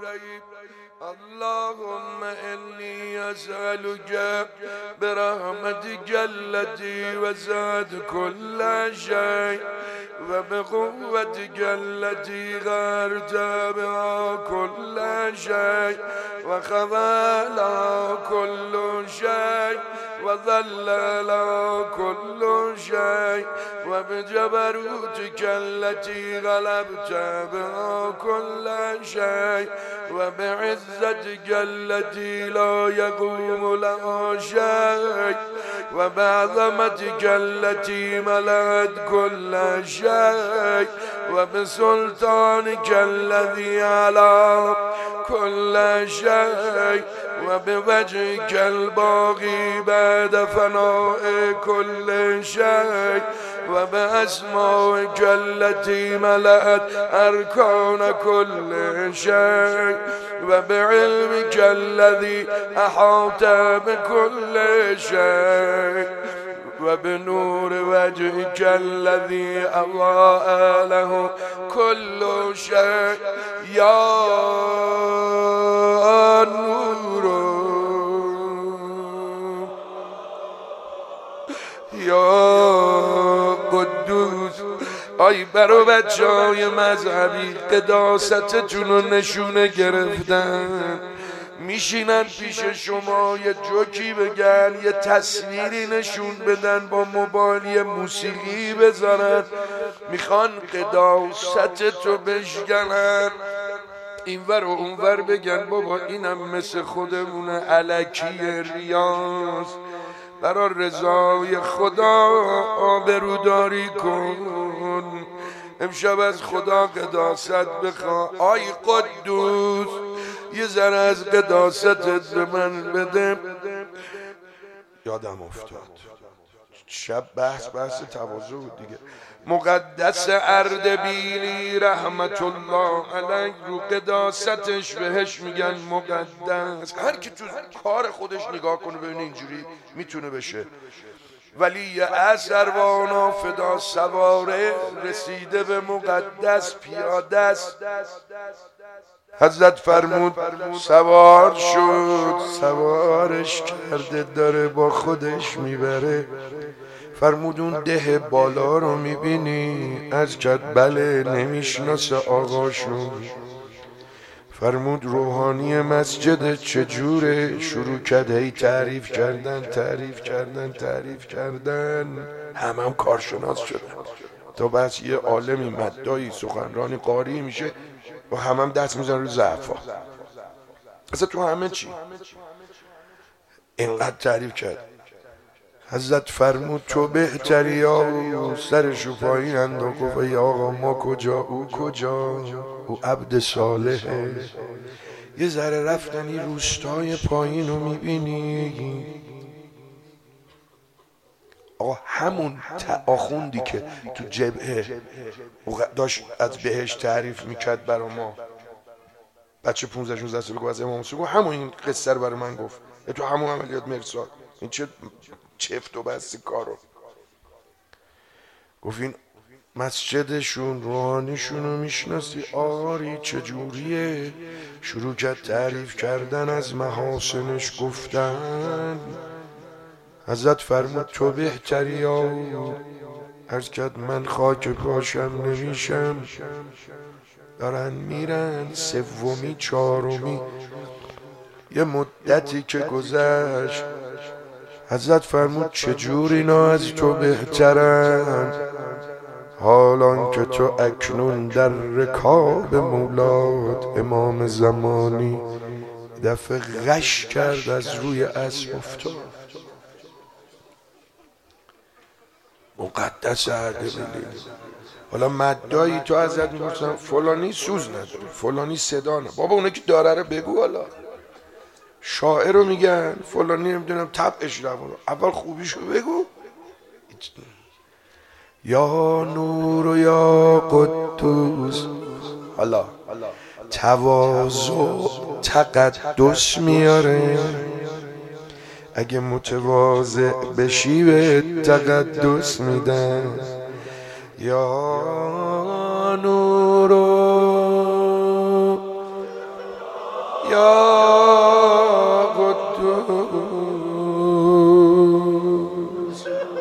اللهم إني أسألك برحمتك التي وسعت كل شيء وبقوتك التي غيرت بها كل شيء وخذل كل شيء وذلل كل شيء وبجبروتك التي غلبت بها كل شيء وبعزتك التي لا يقوم لها شيء وبعظمتك التي ملأت كل شيء وبسلطانك الذي على كل شيء وبوجهك الباقي بعد فناء كل شيء وبأسمائك التي ملأت أركان كل شيء وبعلمك الذي أحاط بكل شيء وبنور وجهك الذي أضاء له كل شيء يا نور يا قدوس. آی برو بچه‌های مذهبی قداستتون رو نشونه گرفتن، میشینن پیش شما یه جوکی بگن، یه تصویری نشون بدن، با موبایل یه موسیقی بذارن، میخوان قداستتو بشکنن، اینور و اونور بگن بابا اینم مثل خودمونه، الکی ریاض. برای رضای خدا آبروداری کن، امشب از خدا قداست بخوا. آی قدوس یه ذره از قداستت به من بده. یادم افتاد شب بحث تواضع بود دیگه. مقدس اردبیلی رحمت الله علیه رو قداستش بهش میگن مقدس. هر کی تو کار خودش نگاه کنه ببینه اینجوری میتونه بشه. ولی اثروانا فدا سواره رسیده به مقدس پیاده است. حضرت فرمود سوار شد، سوارش کرده داره با خودش میبره. فرمود اون ده بالا رو میبینی؟ از کرد بله، نمیشناسه آقاشون. فرمود روحانی مسجد چجوره؟ شروع کرد هی تعریف کردن. هم کارشناس شدن تا بس یه عالمی مدایی سخنرانی قاری میشه و هم دست میزن رو ضعفا. اصلا تو همه چی اینقدر تعریف کرد. حضرت فرمود تو بهتری یا سرشو پایین انداخت و گفت ای آقا ما کجا او کجا؟ او عبد صالحه. یه ذره رفتنی روستای پایین رو میبینی؟ آقا همون آخوندی که تو جبهه داشت از بهش تعریف میکرد برا ما، بچه 15-16 ساله گفت از امام حسین، همون این قصه رو برای من گفت. تو همون عملیات مرساد این چه چفت و بستی کارو گفت. این مسجدشون روحانیشون رو میشناسی؟ آری چجوریه؟ شروع کرد تعریف کردن از محاسنش گفتن. حضرت فرمود تو بهتری یا؟ عرض کرد من خاک پاشم نمیشم. دارن میرن سومی چهارمی. یه مدتی که گذشت حضرت فرمود چجور اینا از تو بهترن؟ حالان که تو اکنون در رکاب مولاد امام زمانی. دفعه غش کرد از روی اسب افتاد. مقدس اردبیلی. حالا مدایی تو ازت میپرسن فلانی سوز نداره، فلانی صدا نه. بابا اونه که داره رو بگو. حالا شاعر رو میگن فلانی نمیدونم طبعش روانه، اول خوبیشو بگو. یا نور و یا قدوس. حالا تواضع تقدس میاره. اگه متواضع بشی به تقدس میدن. یا نور یا قدوس.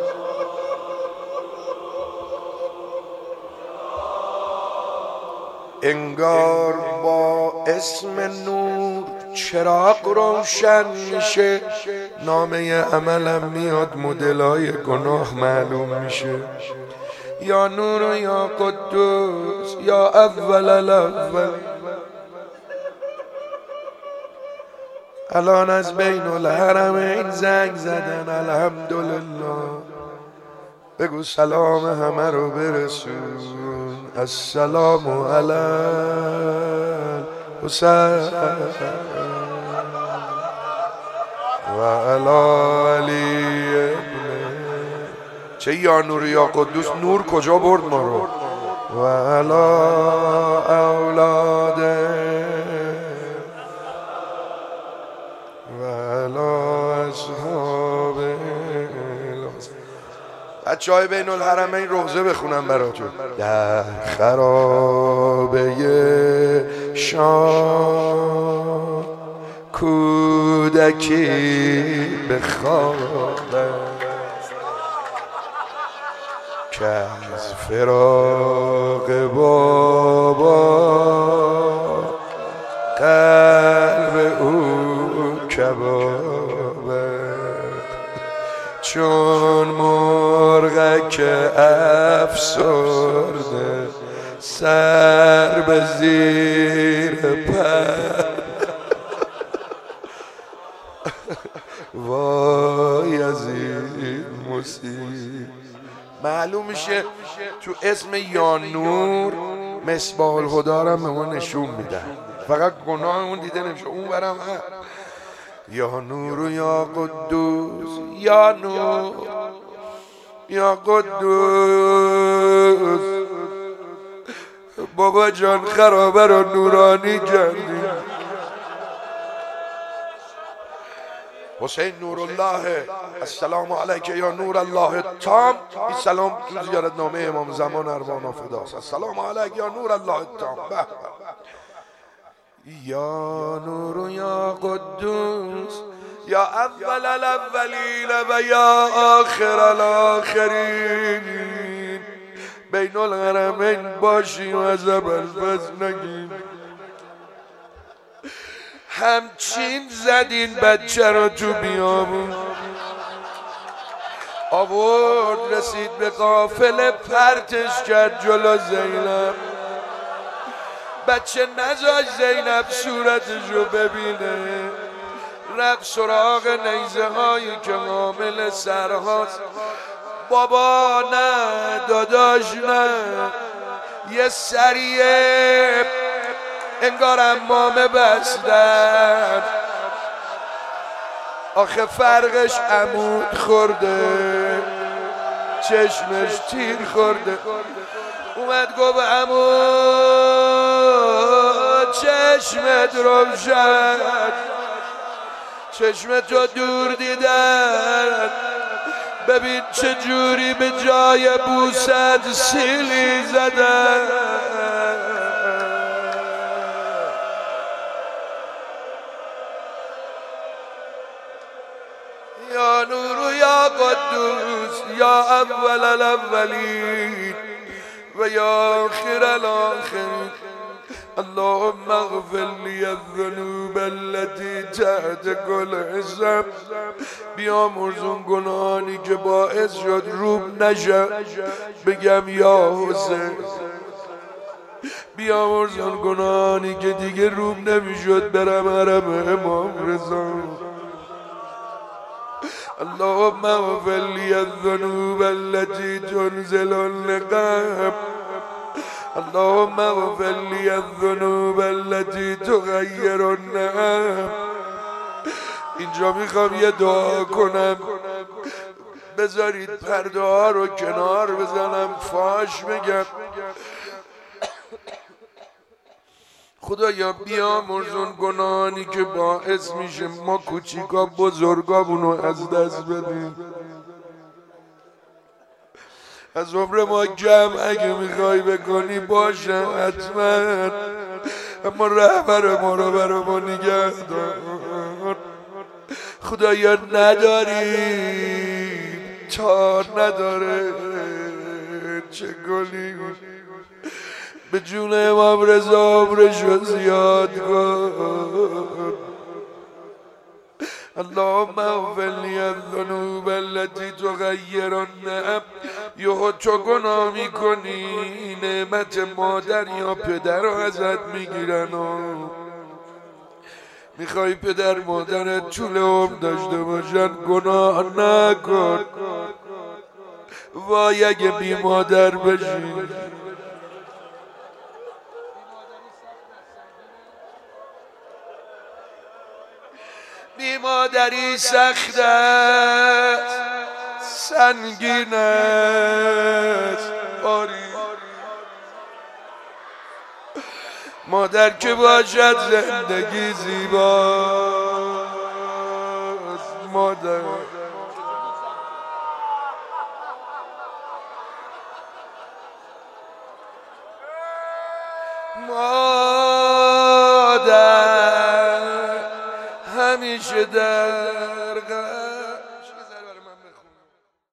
انگار با اسم نور چراغ روشن میشه، نامه عملم میاد، مدلای گناه معلوم میشه. یا نور و یا قدوس یا اول الاول. الان از بین الحرمین زنگ زدن، الحمدلله. بگو سلام همه رو برسون. السلام علی الحسین و علی ابن. چه یا نور یا قدوس، نور کجا برد ما رو؟ و علی اولاده و علی اصحابه. بچه های بین الحرمین روزه بخونم براتون. در خرابه شام کودکی به خواب که از فراق بابا قلب او کبابه. چون مرغک افسرده سر به زیر پر. وای از این مصیبت. معلوم میشه تو اسم یا نور مصباح الهدی رو به ما نشون میدن، فقط گناه اون دیده نمیشه، اون برم هست. یا نور و یا قدوس یا نور یا قدوس. بابا جان خرابه رو نورانی کردی. حسین نور الله، السلام علیک یا نور الله تام. این سلام تو زیارتنامه امام زمان اروان فداست. السلام علیک یا نور الله تام. یا نور و یا قدوس یا اول الاولین و یا آخر الاخرین. بین الحرمین باشی و از ابوالفضل نگیم. همچین زدین بچه رو تو بیابون، آورد رسید به قافله، پرتش کرد جلو زینب. بچه نذاش زینب صورتش رو ببینه، رفت سراغ نیزه هایی که حامل سرهاست. بابا نه داداش نه، یه سریه انگار امامه بستن. آخه فرقش عمود خورده، چشمش تیر خورده. اومد گفت عمود چشمت روشن، چشمتو دور دیدن. ببین چه جوری به جای بوست سیلی زدن. یا نور یا قدوس یا اول الاولین و یا آخر الاخرین. اللهم اغفر لی الذنوب التي تحت كل اسم. بیامرزون گناهانی که باعث شد روم نشه بگم یا حسین. بیامرزون گناهانی که دیگه روم نمیشد برم حرم امام رضا. اللهم اغفر لی الذنوب التي تنزل النقم. اللهم اغفر لی الذنوب التي تغیر النعم. اینجا میخوام یه دعا کنم، بذارید پرده ها رو کنار بزنم، فاش بگم. خدایا بیامرزون گناهانی که باعث میشه ما کوچیکا بزرگامونو از دست بدیم. از عمر ما جمع اگه میخوای بکنی باشه حتما اما رهبر ما رو برا ما نگه دار. خدایا نداریم تار نداره چه گلی به جون امام رضا عمرش رو زیاد کن. اللهم اغفر لی الذنوب التي تغیر النعم. یهو تو گناه میکنی نعمت مادر یا پدر رو ازت میگیرن و میخوای پدر مادرت طول عمر داشته باشن گناه نکن. وای اگه بی مادر بشی بی مادری سخت است سنگین است آری مادر که باشد زندگی زیباست. مادر مادر همیشه در